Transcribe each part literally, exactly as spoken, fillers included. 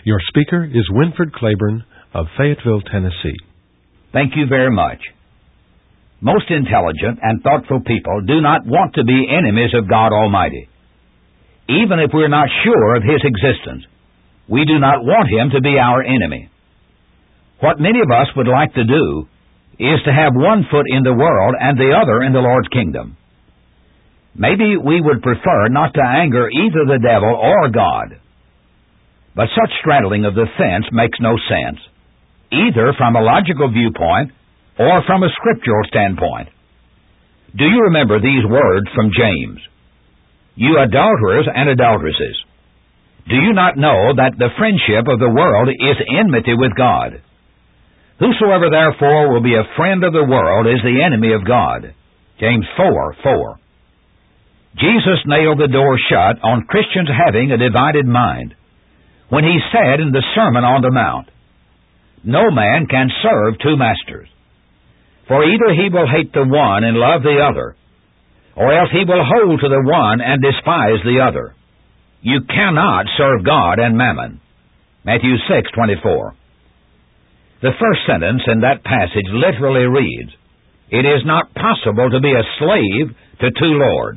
Your speaker is Winford Claiborne of Fayetteville, Tennessee. Thank you very much. Most intelligent and thoughtful people do not want to be enemies of God Almighty. Even if we're not sure of His existence, we do not want Him to be our enemy. What many of us would like to do is to have one foot in the world and the other in the Lord's kingdom. Maybe we would prefer not to anger either the devil or God. But such straddling of the fence makes no sense, either from a logical viewpoint or from a scriptural standpoint. Do you remember these words from James? You adulterers and adulteresses, do you not know that the friendship of the world is enmity with God? Whosoever therefore will be a friend of the world is the enemy of God. James four four. Jesus nailed the door shut on Christians having a divided mind when He said in the Sermon on the Mount, no man can serve two masters, for either he will hate the one and love the other, or else he will hold to the one and despise the other. You cannot serve God and mammon. Matthew six twenty-four. The first sentence in that passage literally reads, it is not possible to be a slave to two lords.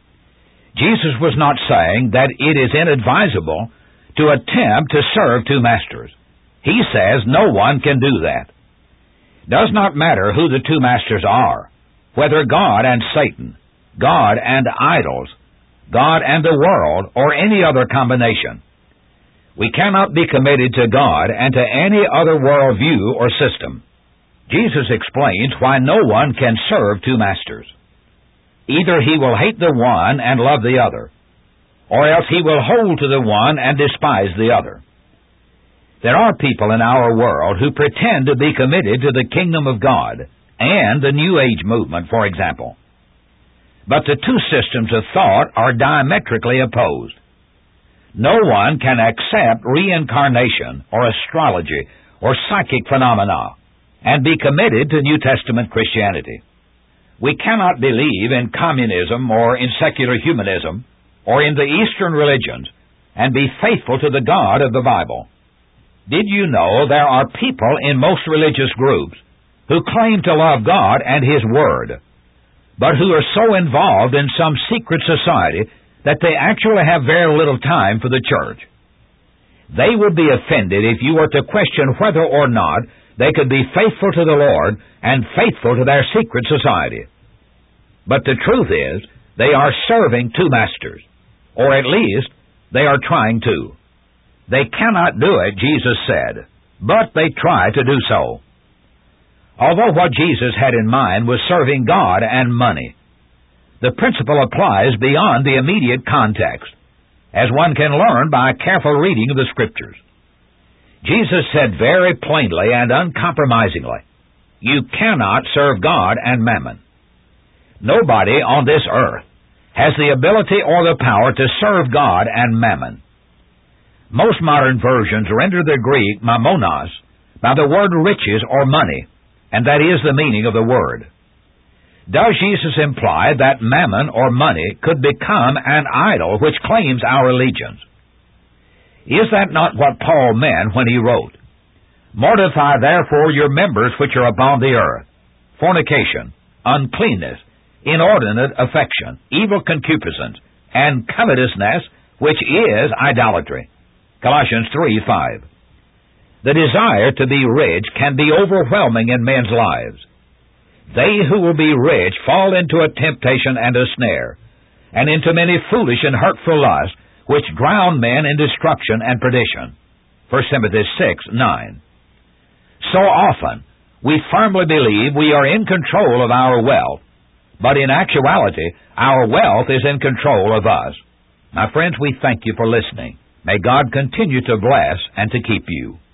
Jesus was not saying that it is inadvisable to attempt to serve two masters. He says no one can do that. Does not matter who the two masters are, whether God and Satan, God and idols, God and the world, or any other combination. We cannot be committed to God and to any other worldview or system. Jesus explains why no one can serve two masters. Either he will hate the one and love the other, or else he will hold to the one and despise the other. There are people in our world who pretend to be committed to the kingdom of God and the New Age movement, for example. But the two systems of thought are diametrically opposed. No one can accept reincarnation or astrology or psychic phenomena and be committed to New Testament Christianity. We cannot believe in communism or in secular humanism or in the Eastern religions and be faithful to the God of the Bible. Did you know there are people in most religious groups who claim to love God and His Word, but who are so involved in some secret society that they actually have very little time for the church? They would be offended if you were to question whether or not they could be faithful to the Lord and faithful to their secret society. But the truth is, they are serving two masters, or at least they are trying to. They cannot do it, Jesus said, but they try to do so. Although what Jesus had in mind was serving God and money, the principle applies beyond the immediate context, as one can learn by a careful reading of the Scriptures. Jesus said very plainly and uncompromisingly, you cannot serve God and mammon. Nobody on this earth has the ability or the power to serve God and mammon. Most modern versions render the Greek mammonos by the word riches or money, and that is the meaning of the word. Does Jesus imply that mammon or money could become an idol which claims our allegiance? Is that not what Paul meant when he wrote, mortify therefore your members which are upon the earth, fornication, uncleanness, inordinate affection, evil concupiscence, and covetousness, which is idolatry. Colossians three five. The desire to be rich can be overwhelming in men's lives. They who will be rich fall into a temptation and a snare, and into many foolish and hurtful lusts, which drown men in destruction and perdition. First Timothy six nine. So often, we firmly believe we are in control of our wealth, but in actuality, our wealth is in control of us. My friends, we thank you for listening. May God continue to bless and to keep you.